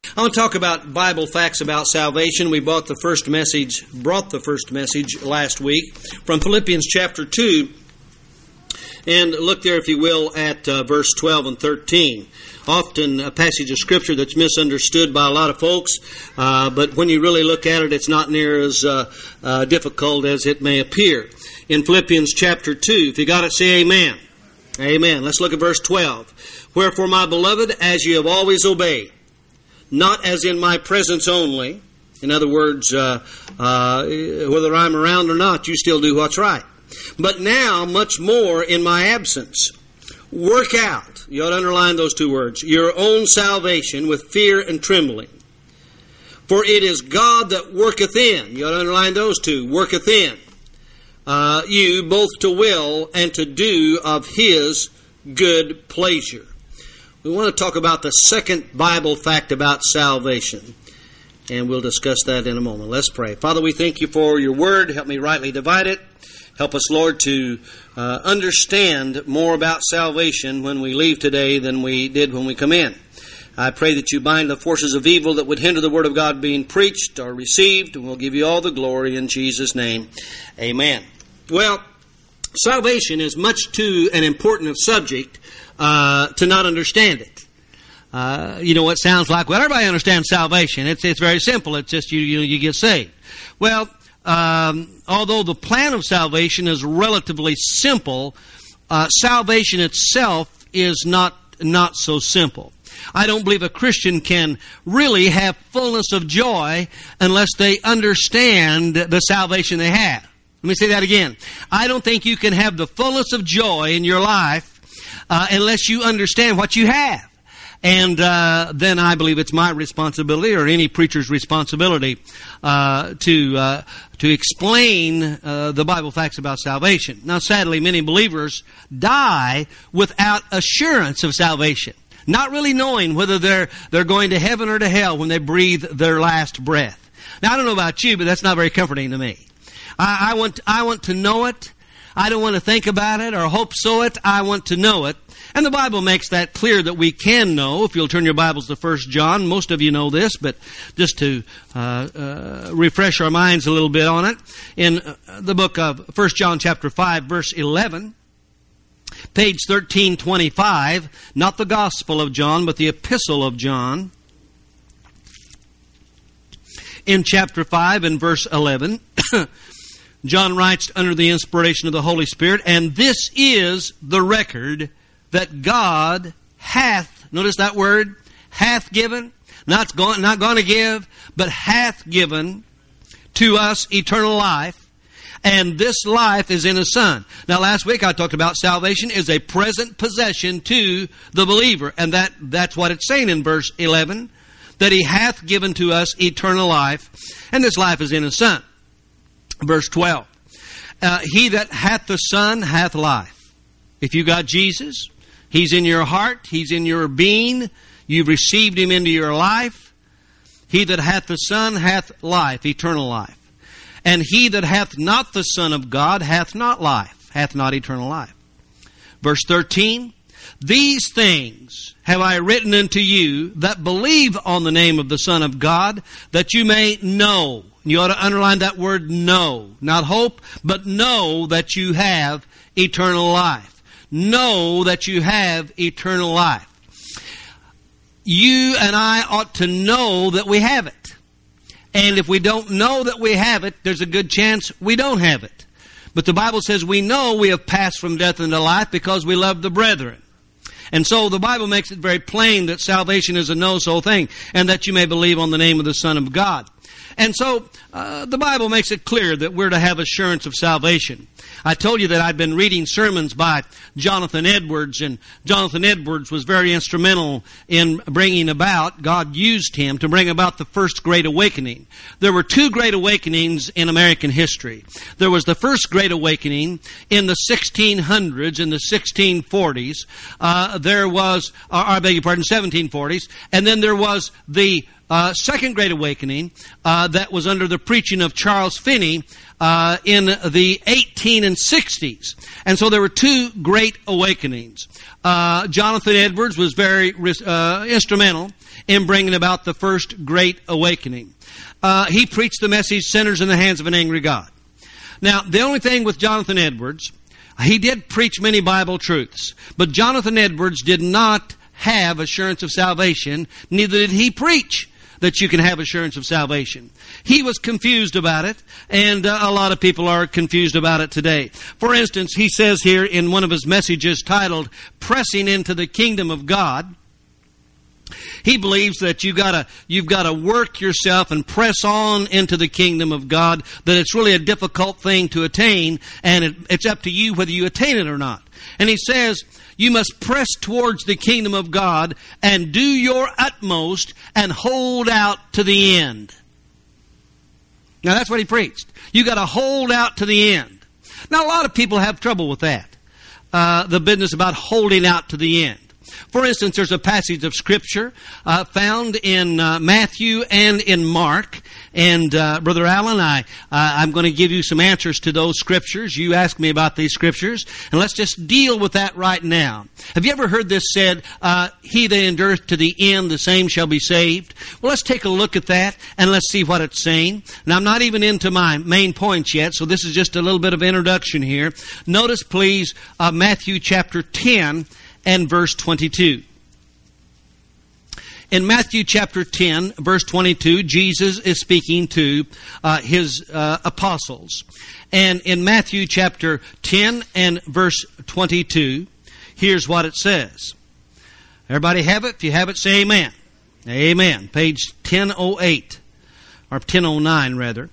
I want to talk about Bible facts about salvation. We brought the first message last week from Philippians chapter 2. And look there, if you will, at verse 12 and 13. Often a passage of Scripture that's misunderstood by a lot of folks, but when you really look at it, it's not near as difficult as it may appear. In Philippians chapter 2, if you got it, say amen. Amen. Let's look at verse 12. Wherefore, my beloved, as you have always obeyed, not as in my presence only. In other words, whether I'm around or not, you still do what's right. But now, much more in my absence. Work out, you ought to underline those two words, your own salvation with fear and trembling. For it is God that worketh in, you ought to underline those two, worketh in, you both to will and to do of His good pleasure. We want to talk about the second Bible fact about salvation, and we'll discuss that in a moment. Let's pray. Father, we thank you for your word. Help me rightly divide it. Help us, Lord, to understand more about salvation when we leave today than we did when we come in. I pray that you bind the forces of evil that would hinder the Word of God being preached or received, and we'll give you all the glory in Jesus' name. Amen. Well, salvation is much too an important subject to not understand it. You know what it sounds like? Well, everybody understands salvation. It's very simple. It's just you get saved. Well, although the plan of salvation is relatively simple, salvation itself is not so simple. I don't believe a Christian can really have fullness of joy unless they understand the salvation they have. Let me say that again. I don't think you can have the fullness of joy in your life unless you understand what you have. And then I believe it's my responsibility, or any preacher's responsibility, to explain the Bible facts about salvation. Now, sadly, many believers die without assurance of salvation, not really knowing whether they're going to heaven or to hell when they breathe their last breath. Now, I don't know about you, but that's not very comforting to me. I want to know it. I don't want to think about it or hope so it. I want to know it. And the Bible makes that clear that we can know. If you'll turn your Bibles to 1 John, most of you know this, but just to refresh our minds a little bit on it. In the book of 1 John chapter 5, verse 11, page 1325, not the Gospel of John, but the Epistle of John. In chapter 5 and verse 11, John writes under the inspiration of the Holy Spirit, and this is the record that God hath, notice that word, hath given, not going to give, but hath given to us eternal life, and this life is in His Son. Now, last week I talked about salvation is a present possession to the believer, and that's what it's saying in verse 11, that He hath given to us eternal life, and this life is in His Son. Verse 12, he that hath the Son hath life. If you got Jesus, He's in your heart, He's in your being, you've received Him into your life. He that hath the Son hath life, eternal life. And he that hath not the Son of God hath not life, hath not eternal life. Verse 13, these things have I written unto you that believe on the name of the Son of God, that you may know. You ought to underline that word know. Not hope, but know that you have eternal life. Know that you have eternal life. You and I ought to know that we have it. And if we don't know that we have it, there's a good chance we don't have it. But the Bible says we know we have passed from death into life because we love the brethren. And so the Bible makes it very plain that salvation is a no-so thing, and that you may believe on the name of the Son of God. And so the Bible makes it clear that we're to have assurance of salvation. I told you that I'd been reading sermons by Jonathan Edwards, and Jonathan Edwards was very instrumental in bringing about, God used him to bring about the first Great Awakening. There were two Great Awakenings in American history. There was the first Great Awakening in the 1600s, in the 1640s. There was, I beg your pardon, 1740s. And then there was the second Great Awakening that was under the preaching of Charles Finney in the 1860s. And so there were two Great Awakenings. Jonathan Edwards was very instrumental in bringing about the first Great Awakening. He preached the message, Sinners in the Hands of an Angry God. Now, the only thing with Jonathan Edwards, he did preach many Bible truths, but Jonathan Edwards did not have assurance of salvation, neither did he preach that you can have assurance of salvation. He was confused about it, and a lot of people are confused about it today. For instance, he says here in one of his messages titled, Pressing into the Kingdom of God, he believes that you've got to work yourself and press on into the kingdom of God, that it's really a difficult thing to attain, and it's up to you whether you attain it or not. And he says, you must press towards the kingdom of God and do your utmost and hold out to the end. Now that's what he preached. You got to hold out to the end. Now a lot of people have trouble with that. The business about holding out to the end. For instance, there's a passage of Scripture found in Matthew and in Mark. And Brother Allen, I'm going to give you some answers to those Scriptures. You asked me about these Scriptures. And let's just deal with that right now. Have you ever heard this said, he that endureth to the end, the same shall be saved? Well, let's take a look at that and let's see what it's saying. And I'm not even into my main points yet, so this is just a little bit of introduction here. Notice, please, Matthew chapter 10 and verse 22. In Matthew chapter 10, verse 22, Jesus is speaking to his apostles. And in Matthew chapter 10 and verse 22, here's what it says. Everybody have it? If you have it, say amen. Amen. Page 1008, or 1009 rather.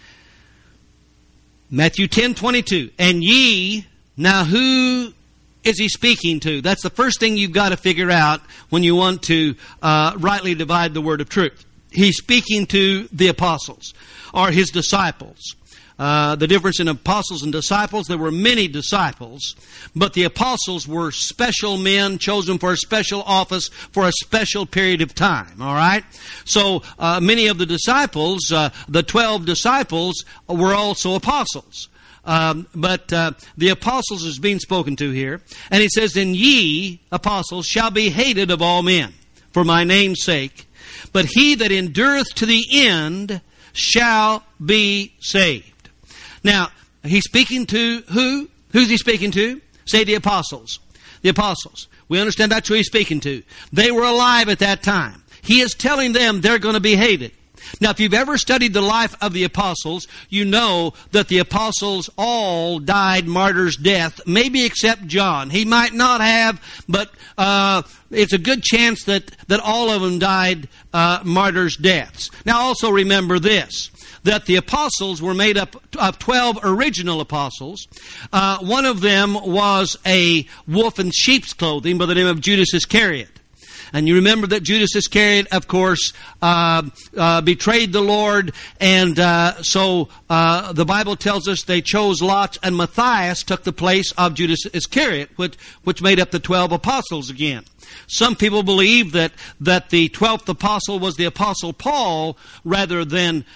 Matthew 10:22. And ye, now who is he speaking to? That's the first thing you've got to figure out when you want to rightly divide the word of truth. He's speaking to the apostles, or his disciples. The difference in apostles and disciples, there were many disciples, but the apostles were special men chosen for a special office for a special period of time. All right? So many of the disciples, the 12 disciples, were also apostles. But the apostles is being spoken to here. And he says, and ye, apostles, shall be hated of all men for my name's sake. But he that endureth to the end shall be saved. Now, he's speaking to who? Who's he speaking to? Say the apostles. The apostles. We understand that's who he's speaking to. They were alive at that time. He is telling them they're going to be hated. Now, if you've ever studied the life of the apostles, you know that the apostles all died martyr's death, maybe except John. He might not have, but it's a good chance that all of them died martyr's deaths. Now, also remember this, that the apostles were made up of 12 original apostles. One of them was a wolf in sheep's clothing by the name of Judas Iscariot. And you remember that Judas Iscariot, of course, betrayed the Lord. And so the Bible tells us they chose lots, and Matthias took the place of Judas Iscariot, which made up the 12 apostles again. Some people believe that the 12th apostle was the apostle Paul rather than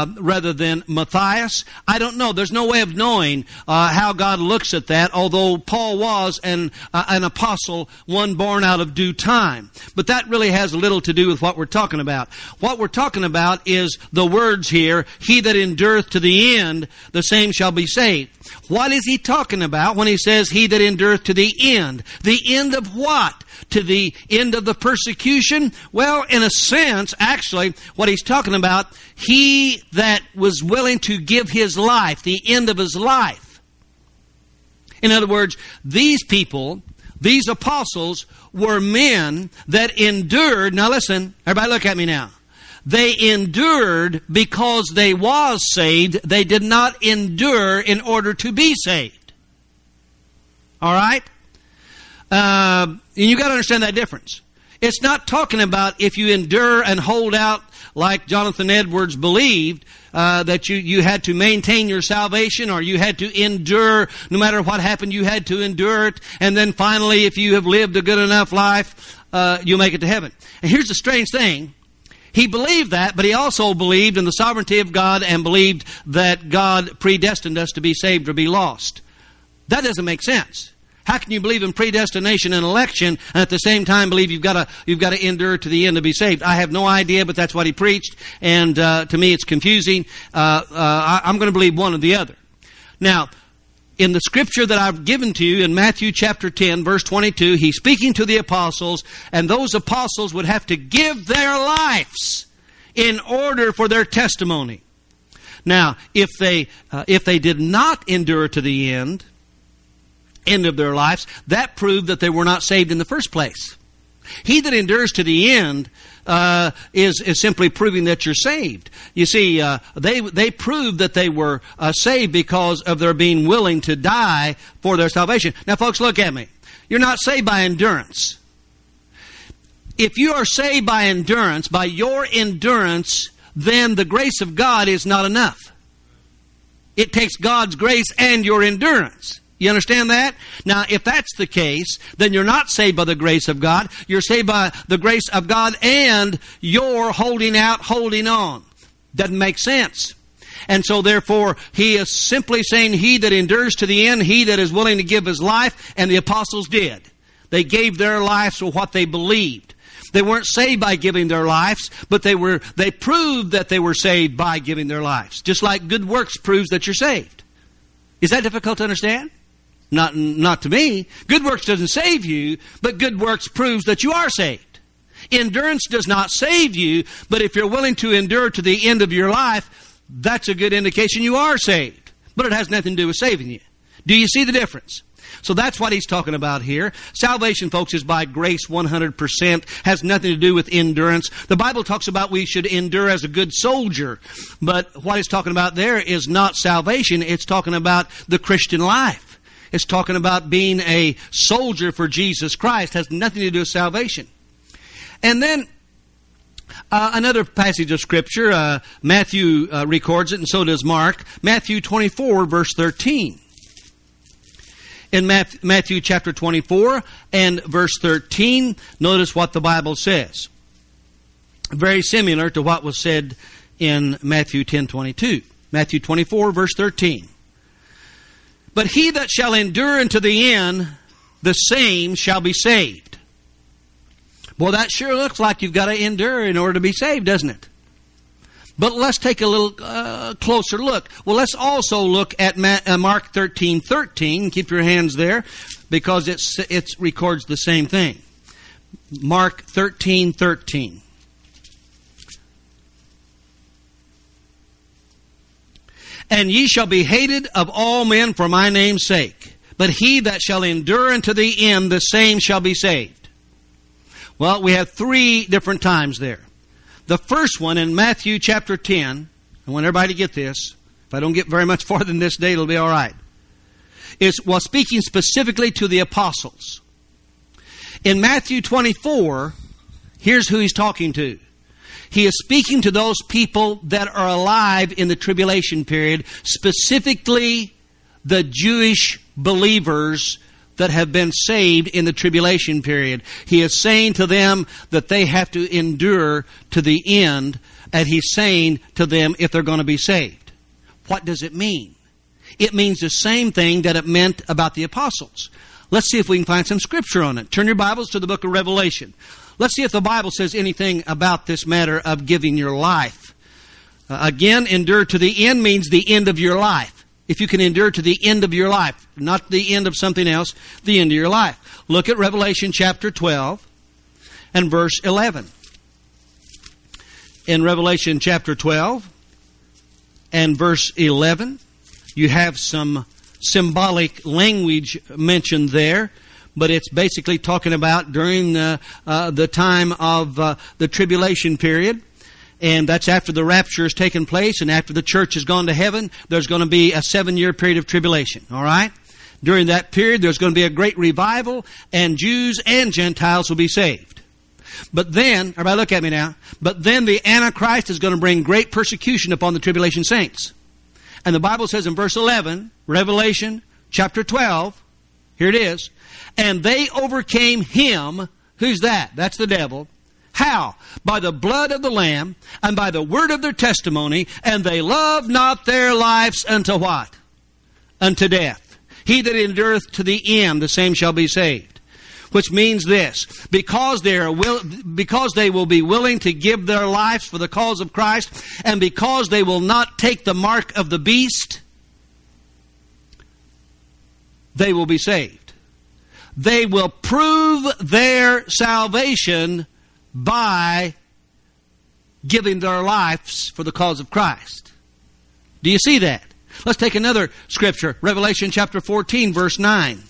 Matthias. I don't know. There's no way of knowing how God looks at that, although Paul was an apostle, one born out of due time. But that really has little to do with what we're talking about. What we're talking about is the words here, he that endureth to the end, the same shall be saved. What is he talking about when he says he that endureth to the end? The end of what? To the end of the persecution? Well, in a sense, actually, what he's talking about, he that was willing to give his life, the end of his life. In other words, these people, these apostles, were men that endured. Now listen, everybody look at me now. They endured because they was saved. They did not endure in order to be saved. All right? And you got to understand that difference. It's not talking about if you endure and hold out like Jonathan Edwards believed, that you had to maintain your salvation, or you had to endure no matter what happened, you had to endure it, and then finally, if you have lived a good enough life, you'll make it to heaven. And here's the strange thing. He believed that, but he also believed in the sovereignty of God and believed that God predestined us to be saved or be lost. That doesn't make sense. How can you believe in predestination and election and at the same time believe you've got to endure to the end to be saved? I have no idea, but that's what he preached, and to me it's confusing. I'm going to believe one or the other. Now, in the scripture that I've given to you in Matthew chapter 10, verse 22, he's speaking to the apostles, and those apostles would have to give their lives in order for their testimony. Now, if they did not endure to the end of their lives, that proved that they were not saved in the first place. He that endures to the end is simply proving that you're saved. You see, they proved that they were saved because of their being willing to die for their salvation. Now, folks, look at me. You're not saved by endurance. If you are saved by endurance, by your endurance, then the grace of God is not enough. It takes God's grace and your endurance. You understand that? Now, if that's the case, then you're not saved by the grace of God. You're saved by the grace of God and you're holding out, holding on. Doesn't make sense. And so, therefore, he is simply saying, he that endures to the end, he that is willing to give his life, and the apostles did. They gave their lives for what they believed. They weren't saved by giving their lives, but they proved that they were saved by giving their lives. Just like good works proves that you're saved. Is that difficult to understand? Not to me. Good works doesn't save you, but good works proves that you are saved. Endurance does not save you, but if you're willing to endure to the end of your life, that's a good indication you are saved. But it has nothing to do with saving you. Do you see the difference? So that's what he's talking about here. Salvation, folks, is by grace 100%. Has nothing to do with endurance. The Bible talks about we should endure as a good soldier. But what he's talking about there is not salvation. It's talking about the Christian life. It's talking about being a soldier for Jesus Christ. Has nothing to do with salvation. And then another passage of Scripture, Matthew records it, and so does Mark. Matthew 24, verse 13. In Matthew chapter 24 and verse 13, notice what the Bible says. Very similar to what was said in Matthew 10:22. Matthew 24, verse 13. But he that shall endure unto the end, the same shall be saved. Well, that sure looks like you've got to endure in order to be saved, doesn't it? But let's take a little closer look. Well, let's also look at Mark 13:13. Keep your hands there, because it records the same thing. Mark 13:13. And ye shall be hated of all men for my name's sake. But he that shall endure unto the end, the same shall be saved. Well, we have three different times there. The first one in Matthew chapter 10, I want everybody to get this. If I don't get very much farther than this day, it'll be all right. Was speaking specifically to the apostles. In Matthew 24, here's who he's talking to. He is speaking to those people that are alive in the tribulation period, specifically the Jewish believers that have been saved in the tribulation period. He is saying to them that they have to endure to the end, and he's saying to them if they're going to be saved. What does it mean? It means the same thing that it meant about the apostles. Let's see if we can find some scripture on it. Turn your Bibles to the book of Revelation. Let's see if the Bible says anything about this matter of giving your life. Again, endure to the end means the end of your life. If you can endure to the end of your life, not the end of something else, the end of your life. Look at Revelation chapter 12 and verse 11. In Revelation chapter 12 and verse 11, you have some symbolic language mentioned there, but it's basically talking about during the time of the tribulation period. And that's after the rapture has taken place and after the church has gone to heaven, there's going to be a 7-year period of tribulation. All right? During that period, there's going to be a great revival, and Jews and Gentiles will be saved. But then, everybody look at me now, but then the Antichrist is going to bring great persecution upon the tribulation saints. And the Bible says in verse 11, Revelation chapter 12, here it is, and they overcame him. Who's that? That's the devil. How? By the blood of the Lamb and by the word of their testimony, and they love not their lives unto what? Unto death. He that endureth to the end, the same shall be saved. Which means this: because they will be willing to give their lives for the cause of Christ, and because they will not take the mark of the beast, they will be saved. They will prove their salvation by giving their lives for the cause of Christ. Do you see that? Let's take another scripture, Revelation chapter 14, verse 9.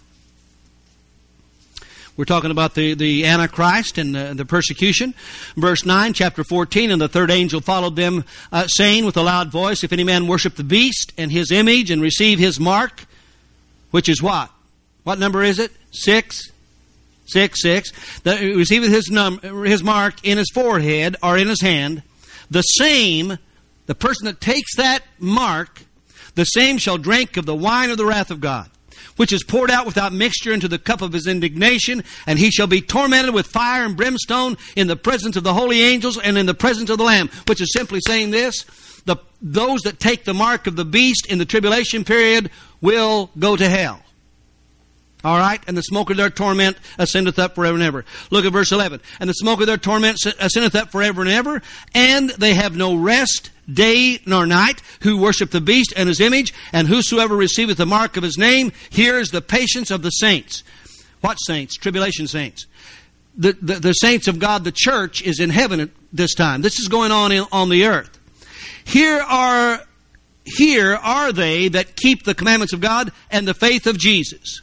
We're talking about the Antichrist and the persecution. Verse 9, chapter 14, and the third angel followed them, saying with a loud voice, if any man worship the beast and his image and receive his mark, which is what? What number is it? 6. 6. That receiveth his mark in his forehead or in his hand, the same, the person that takes that mark, the same shall drink of the wine of the wrath of God, which is poured out without mixture into the cup of his indignation, and he shall be tormented with fire and brimstone in the presence of the holy angels and in the presence of the Lamb. Which is simply saying this: those that take the mark of the beast in the tribulation period will go to hell. All right? And the smoke of their torment ascendeth up forever and ever. Look at verse 11. And the smoke of their torment ascendeth up forever and ever, and they have no rest day nor night, who worship the beast and his image, and whosoever receiveth the mark of his name. Here is the patience of the saints. What saints? Tribulation saints. The saints of God, the church, is in heaven at this time. This is going on the earth. Here are they that keep the commandments of God and the faith of Jesus.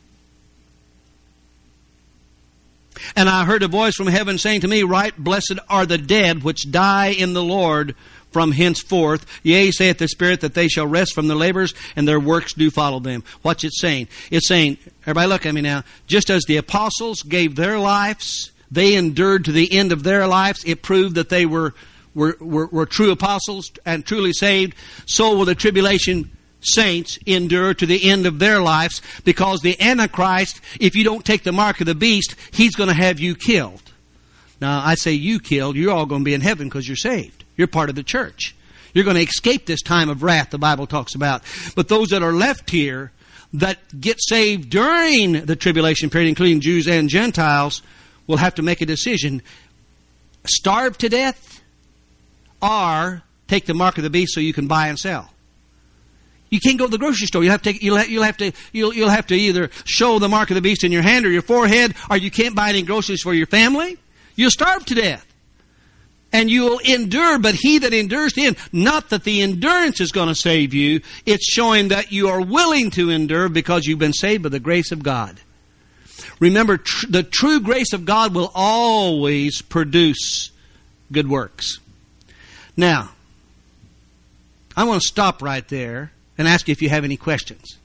And I heard a voice from heaven saying to me, Right, blessed are the dead which die in the Lord from henceforth. Yea, saith the Spirit, that they shall rest from their labors, and their works do follow them. What's it saying? It's saying, everybody look at me now, just as the apostles gave their lives, they endured to the end of their lives, it proved that they were true apostles and truly saved, so will the tribulation saints endure to the end of their lives, because the Antichrist, if you don't take the mark of the beast, he's going to have you killed. Now, I say you killed, you're all going to be in heaven because you're saved. You're part of the church. You're going to escape this time of wrath the Bible talks about. But those that are left here that get saved during the tribulation period, including Jews and Gentiles, will have to make a decision: starve to death or take the mark of the beast so you can buy and sell. You can't go to the grocery store. You'll have to either show the mark of the beast in your hand or your forehead, or you can't buy any groceries for your family. You'll starve to death. And you will endure, but he that endures to the end. Not that the endurance is going to save you. It's showing that you are willing to endure because you've been saved by the grace of God. Remember, the true grace of God will always produce good works. Now, I want to stop right there and ask you if you have any questions.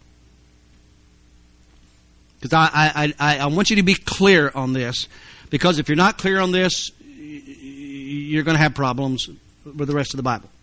Because I want you to be clear on this. Because if you're not clear on this, you're going to have problems with the rest of the Bible.